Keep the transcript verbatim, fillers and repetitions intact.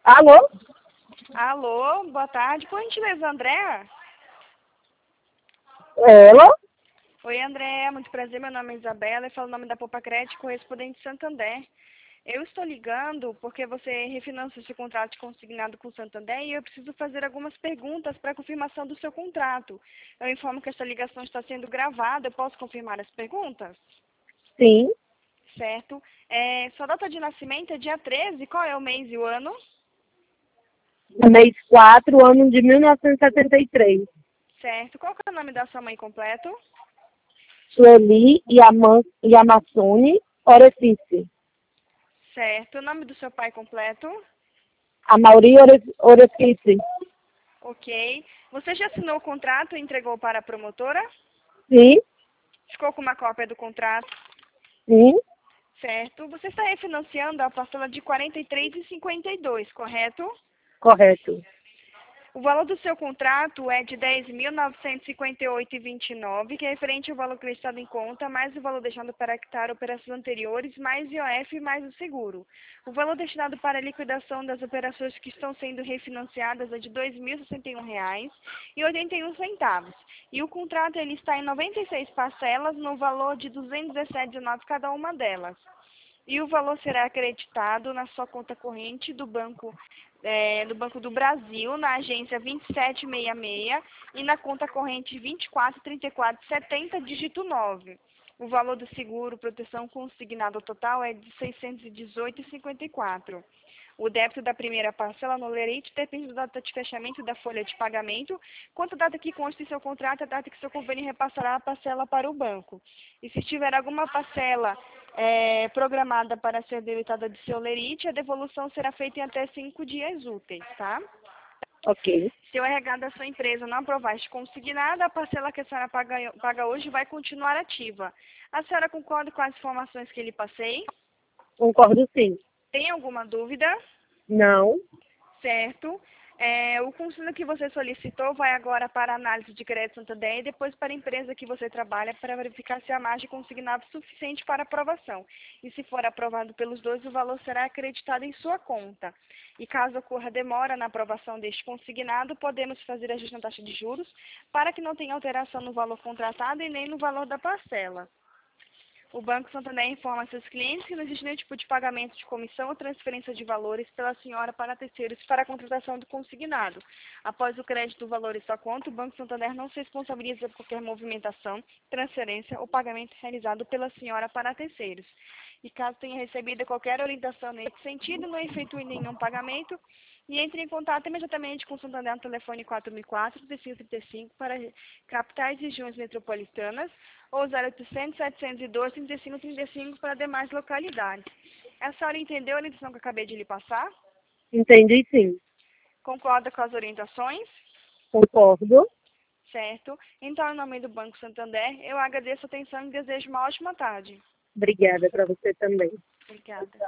Alô? Alô, boa tarde. Por gentileza, Andréa? Ela? Oi, Andréa, muito prazer. Meu nome é Isabela e falo o nome da Poupa Crédito, correspondente Santander. Eu estou ligando porque você refinancia seu contrato consignado com o Santander e eu preciso fazer algumas perguntas para confirmação do seu contrato. Eu informo que esta ligação está sendo gravada. Eu posso confirmar as perguntas? Sim. Certo. É, sua data de nascimento é dia treze. Qual é o mês e o ano? Mês quatro, ano de mil novecentos e setenta e três. Certo. Qual que é o nome da sua mãe completo? Sueli Yaman, Yamassune Orefice. Certo. O nome do seu pai completo? Amauri Ore- Orefice. Ok. Você já assinou o contrato e entregou para a promotora? Sim. Ficou com uma cópia do contrato? Sim. Certo. Você está refinanciando a parcela de quarenta e três reais e cinquenta e dois centavos, correto? Correto. O valor do seu contrato é de dez mil novecentos e cinquenta e oito reais e vinte e nove centavos, que é referente ao valor acrescentado em conta, mais o valor deixado para quitar operações anteriores, mais I O F, mais o seguro. O valor destinado para a liquidação das operações que estão sendo refinanciadas é de dois mil e sessenta e um reais e oitenta e um centavos. E o contrato ele está em noventa e seis parcelas, no valor de duzentos e dezessete reais e dezenove centavos cada uma delas. E o valor será acreditado na sua conta corrente do Banco, é, do Banco do Brasil, na agência vinte e sete sessenta e seis e na conta corrente vinte e quatro, trinta e quatro, setenta, dígito nove. O valor do seguro proteção consignado total é de seiscentos e dezoito reais e cinquenta e quatro centavos. O débito da primeira parcela no lerite depende da data de fechamento da folha de pagamento. Quanto a data que consta em seu contrato, é a data que seu convênio repassará a parcela para o banco. E se tiver alguma parcela é, programada para ser debitada de seu lerite, a devolução será feita em até cinco dias úteis, tá? Ok. Se o R H da sua empresa não aprovar este consignado, a parcela que a senhora paga, paga hoje vai continuar ativa. A senhora concorda com as informações que lhe passei? Concordo sim. Tem alguma dúvida? Não. Certo. É, o conselho que você solicitou vai agora para a análise de crédito Santander e depois para a empresa que você trabalha para verificar se a margem consignada é suficiente para aprovação. E se for aprovado pelos dois, o valor será acreditado em sua conta. E caso ocorra demora na aprovação deste consignado, podemos fazer ajuste na taxa de juros para que não tenha alteração no valor contratado e nem no valor da parcela. O Banco Santander informa seus clientes que não existe nenhum tipo de pagamento de comissão ou transferência de valores pela senhora para terceiros para a contratação do consignado. Após o crédito do valor em sua conta, o Banco Santander não se responsabiliza por qualquer movimentação, transferência ou pagamento realizado pela senhora para terceiros. E caso tenha recebido qualquer orientação nesse sentido, não efetue nenhum pagamento e entre em contato imediatamente com o Santander no telefone quatro mil e quatro, trinta e cinco trinta e cinco para capitais e regiões metropolitanas ou zero oitocentos, setecentos e doze, trinta e cinco trinta e cinco para demais localidades. A senhora entendeu a orientação que eu acabei de lhe passar? Entendi sim. Concorda com as orientações? Concordo. Certo. Então, em nome do Banco Santander, eu agradeço a atenção e desejo uma ótima tarde. Obrigada para você também. Obrigada.